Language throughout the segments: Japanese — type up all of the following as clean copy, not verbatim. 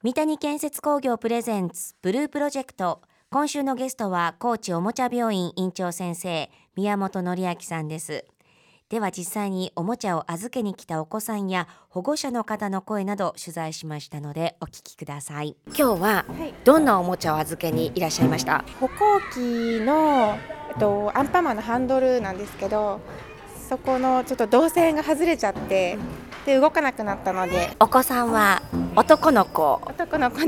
三谷建設工業プレゼンツブループロジェクト。今週のゲストは高知おもちゃ病院院長先生宮本則明さんです。では実際におもちゃを預けに来たお子さんや保護者の方の声など取材しましたのでお聞きください。今日はどんなおもちゃを預けにいらっしゃいました？ 歩行器の、アンパンマンのハンドルなんですけど、そこのちょっと導線が外れちゃってで動かなくなったので。 お子さんは男の子です。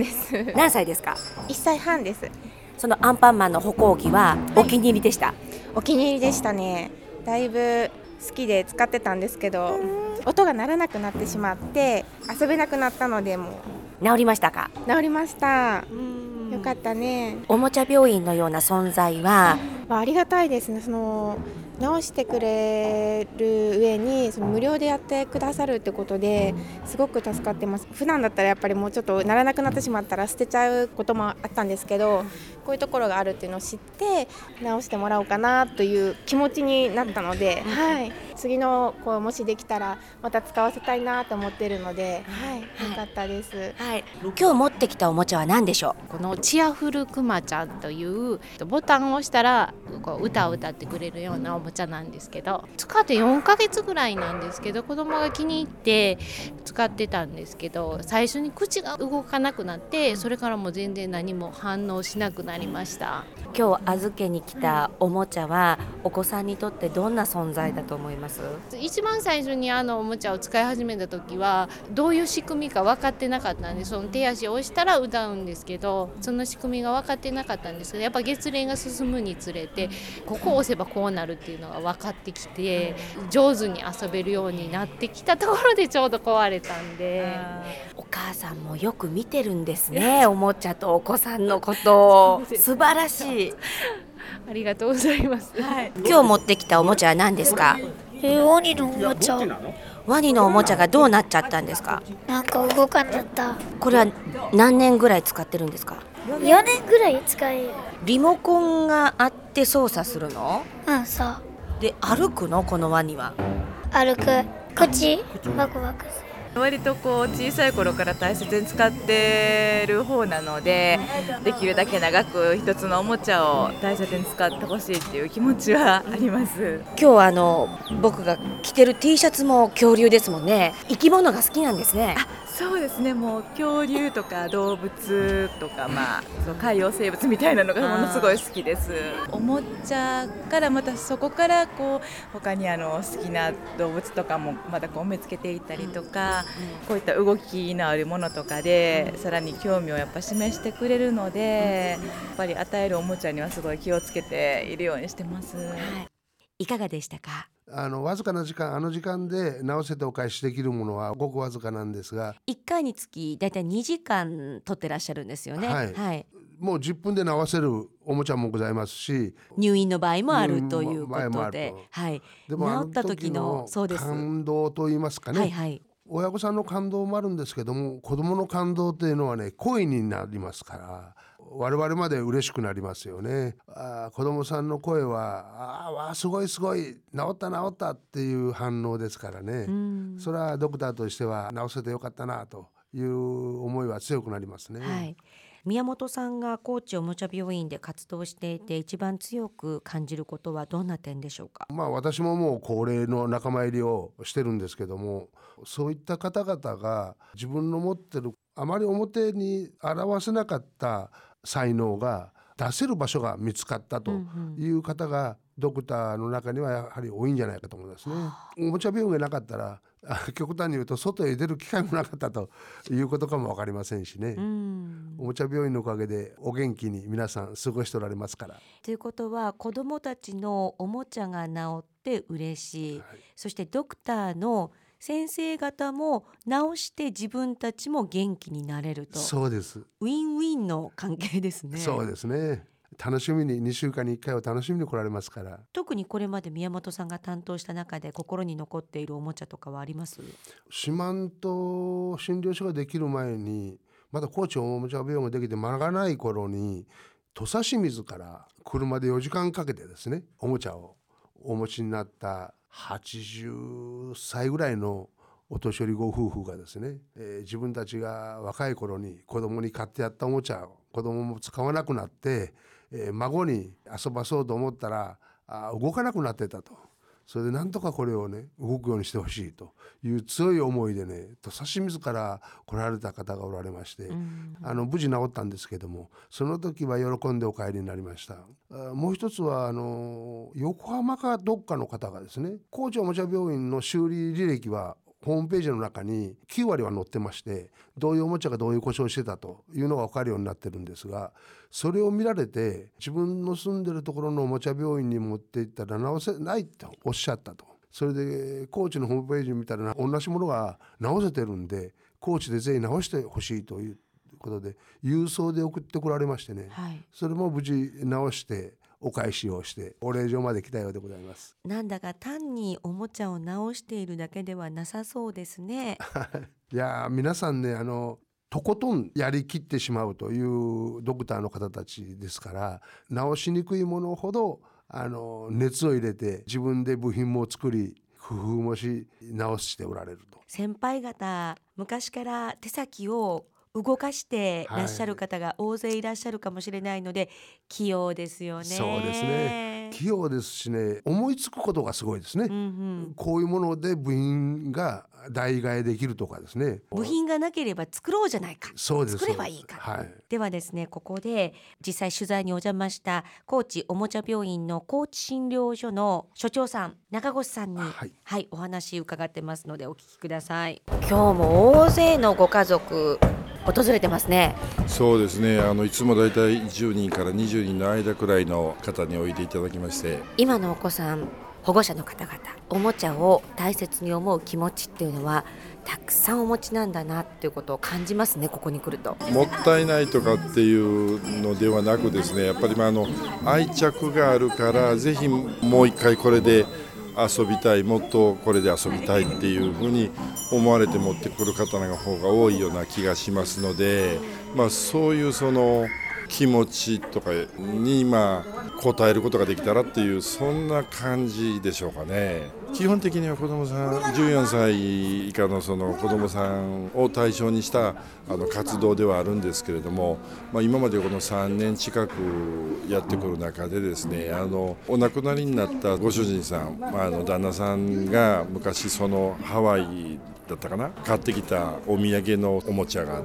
何歳ですか 1歳半です。 そのアンパンマンの歩行器はお気に入りでした？ お気に入りでしたね。だいぶ好きで使ってたんですけど、音が鳴らなくなってしまって遊べなくなったので、もう治りましたか？ 治りました。よかったね。 おもちゃ病院のような存在はありがたいですね。直してくれる上に無料でやってくださるってことですごく助かってます。普段だったらやっぱりもうちょっとならなくなってしまったら捨てちゃうこともあったんですけど、こういうところがあるっていうのを知って直してもらおうかなという気持ちになったので、次の子もしできたらまた使わせたいなと思っているので、よかったです。 今日持ってきたおもちゃは何でしょこのチアフルクマちゃんというボタンを押したらこう歌を歌ってくれるようなおもちゃなんですけど、使って4ヶ月ぐらいなんですけど、子供が気に入って使ってたんですけど、最初に口が動かなくなって、それからもう全然何も反応しなくなりました。 今日預けに来たおもちゃはお子さんにとってどんな存在だと思います？ 一番最初におもちゃを使い始めた時はどういう仕組みか分かってなかったんで、その手足を押したら歌うんですけど、その仕組みが分かってなかったんですけど、やっぱ月齢が進むにつれてここを押せばこうなるっていうのが分かってきて、上手に遊べるようになってきたところでちょうど壊れたんで。 お母さんもよく見てるんですねおもちゃとお子さんのことを。素晴らしい。 ありがとうございます。 今日持ってきたおもちゃは何ですか？ ワニのおもちゃ。 ワニのおもちゃがどうなっちゃったんですか？ なんか動かなった。 これは何年ぐらい使ってるんですか 4年ぐらい使える。 リモコンがあって操作するの？ そうで歩くの？このワニは歩く。口ワクワクする。 割と小さい頃から大切に使ってる方なので、できるだけ長く一つのおもちゃを大切に使ってほしいっていう気持ちはあります。 今日僕が着てる T シャツも恐竜ですもんね。生き物が好きなんですね。 そうですね。もう恐竜とか動物とか、そう海洋生物みたいなのがものすごい好きです。おもちゃからまたそこから他に好きな動物とかもまた見つけていったりとか、こういった動きのあるものとかでさらに興味をやっぱ示してくれるので、やっぱり与えるおもちゃにはすごい気をつけているようにしてます。 いかがでしたか？ わずかな時間、時間で直せてお返しできるものはごくわずかなんですが、 1回につきだいたい2時間取ってらっしゃるんですよね。 もう10分で直せるおもちゃもございますし、 入院の場合もあるということで、 でも治った時の感動といいますかね、親御さんの感動もあるんですけども、子どもの感動というのはね、声になりますから我々まで嬉しくなりますよね。子どもさんの声はすごいすごい、治ったっていう反応ですからね。それはドクターとしては治せてよかったなという思いは強くなりますね。 宮本さんが高知おもちゃ病院で活動していて一番強く感じることはどんな点でしょうか？ 私ももう高齢の仲間入りをしてるんですけども、そういった方々が自分の持ってるあまり表に表せなかった才能が出せる場所が見つかったという方がドクターの中にはやはり多いんじゃないかと思いますね。おもちゃ病院がなかったら極端に言うと外へ出る機会もなかったということかも分かりませんしね。おもちゃ病院のおかげでお元気に皆さん過ごしておられますから。 ということは子どもたちのおもちゃが治って嬉しい、そしてドクターの先生方も治して自分たちも元気になれると。 そうです。 ウィンウィンの関係ですね。 そうですね。楽しみに2週間に1回は楽しみに来られますから。 特にこれまで宮本さんが担当した中で心に残っているおもちゃとかはあります？ 四万十診療所ができる前に、まだ高知おもちゃ病院ができて間がない頃に、土佐清水から車で4時間かけてですね、おもちゃをお持ちになった80歳ぐらいのお母様がお年寄りご夫婦がですね、自分たちが若い頃に子供に買ってやったおもちゃを子供も使わなくなって、孫に遊ばそうと思ったら動かなくなってたと。それでなんとかこれをね動くようにしてほしいという強い思いでね土佐清水から来られた方がおられまして、無事治ったんですけども、その時は喜んでお帰りになりました。もう一つは横浜かどっかの方がですね、高知おもちゃ病院の修理履歴はホームページの中に9割は載ってまして、どういうおもちゃがどういう故障してたというのが分かるようになってるんですが、それを見られて自分の住んでるところのおもちゃ病院に持って行ったら直せないとおっしゃったと。それで高知のホームページ見たら同じものが直せてるんで高知でぜひ直してほしいということで郵送で送ってこられましてね、それも無事直してお返しをしてお礼状まで来たようでございます。 なんだか単におもちゃを直しているだけではなさそうですね。 いや皆さんねとことんやりきってしまうというドクターの方たちですから、直しにくいものほど熱を入れて自分で部品も作り工夫もし直しておられると。 先輩方昔から手先を動かしていらっしゃる方が大勢いらっしゃるかもしれないので、器用ですよね。 そうですね、器用ですしね、思いつくことがすごいですね、こういうもので部品が代替えできるとかですね。 部品がなければ作ろうじゃないか、 そうです、 作ればいいから、ではですね、ここで実際取材にお邪魔した高知おもちゃ病院の高知診療所の所長さん中越さんに、お話伺ってますのでお聞きください。今日も大勢のご家族訪れてますね。 そうですね、いつもだいたい10人から20人の間くらいの方においでいただきまして、 今のお子さん保護者の方々おもちゃを大切に思う気持ちっていうのはたくさんお持ちなんだなっていうことを感じますね。ここに来るともったいないとかっていうのではなくですね、やっぱり愛着があるからぜひもう一回これで遊びたい、もっとこれで遊びたいっていうふうに思われて持ってくる方の方が多いような気がしますので、そういうその気持ちとかに応えることができたらっていうそんな感じでしょうかね。基本的には子どもさん14歳以下のその子どもさんを対象にした活動ではあるんですけれども、今までこの3年近くやってくる中でですね、お亡くなりになったご主人さん、旦那さんが昔そのハワイだったかな、買ってきたお土産のおもちゃがあって、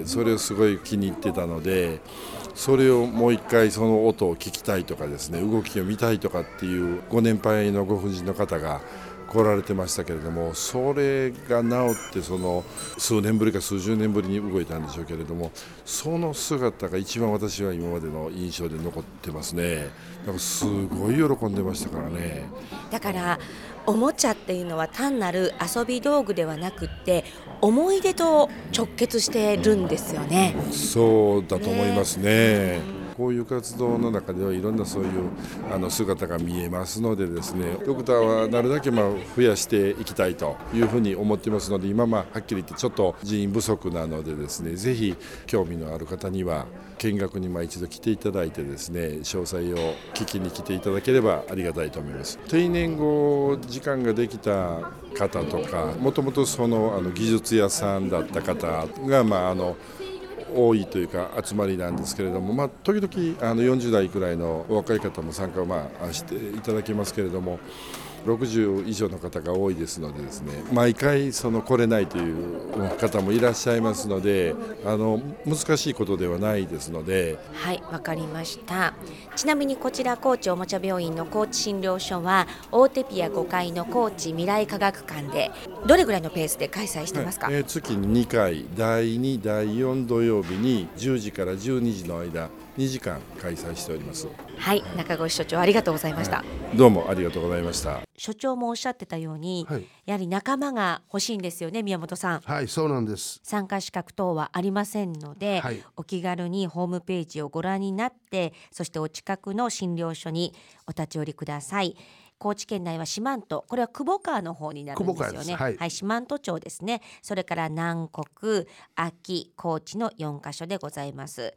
それをすごい気に入ってたので、それをもう一回その音を聞きたいとかですね、動きを見たいとかっていうご年配のご婦人の方が来られてましたけれども、それが治ってその数年ぶりか数十年ぶりに動いたんでしょうけれども、その姿が一番私は今までの印象で残ってますね。なんかすごい喜んでましたからね。 だからおもちゃっていうのは単なる遊び道具ではなくって思い出と直結してるんですよね。 そうだと思いますね。こういう活動の中ではいろんなそういう姿が見えますのでですね、ドクターはなるだけ増やしていきたいというふうに思ってますので、今はっきり言ってちょっと人員不足なのでですね、ぜひ興味のある方には見学に一度来ていただいてですね、詳細を聞きに来ていただければありがたいと思います。定年後時間ができた方とか、もともとその技術屋さんだった方が多いというか集まりなんですけれども、時々40代くらいのお若い方も参加をしていただけますけれども、60以上の方が多いですのでですね、毎回来れないという方もいらっしゃいますので、難しいことではないですので。 はい、わかりました。ちなみにこちら高知おもちゃ病院の高知診療所は大手ピア5階の高知未来科学館でどれぐらいのペースで開催してますか？ 月に2回第2第4土曜日に10時から12時の間2時間開催しております。 はい、中越所長ありがとうございました。 どうもありがとうございました。 所長もおっしゃってたように、やはり仲間が欲しいんですよね、宮本さん。 はい、そうなんです。 参加資格等はありませんので、お気軽にホームページをご覧になって、そしてお近くの診療所にお立ち寄りください。高知県内は四万十、これは久保川の方になるんですよね。四万十町ですね。それから南国、安芸、高知の4カ所でございます。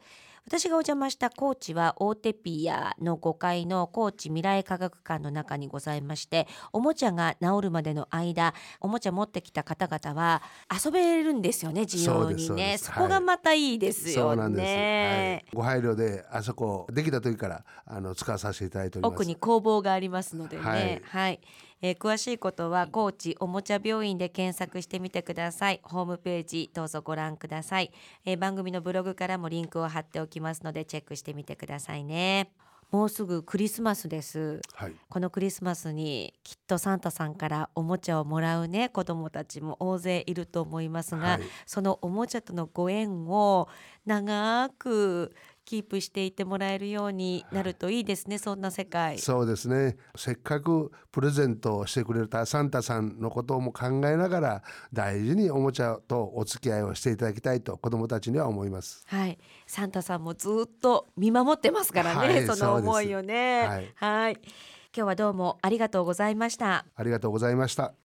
私がお邪魔した高知は大手ピアの5階の高知未来科学館の中にございまして、おもちゃが治るまでの間おもちゃ持ってきた方々は遊べるんですよね、自由にね。 そこがまたいいですよね。 そうなんです、はい、ご配慮であそこできた時から使わさせていただいております。 奥に工房がありますのでね、 はい、 はい。詳しいことは高知おもちゃ病院で検索してみてください。ホームページどうぞご覧ください。番組のブログからもリンクを貼っておきますのでチェックしてみてくださいね。もうすぐクリスマスです、 はい、 このクリスマスにきっとサンタさんからおもちゃをもらうね子どもたちも大勢いると思いますが、 はい、 そのおもちゃとのご縁を長くキープしていてもらえるようになるといいですね、そんな世界。 そうですね。せっかくプレゼントをしてくれたサンタさんのことも考えながら大事におもちゃとお付き合いをしていただきたいと子どもたちには思います。 はい、サンタさんもずっと見守ってますからね、 はい、 その思いをね。 はい、 はい、今日はどうもありがとうございました。 ありがとうございました。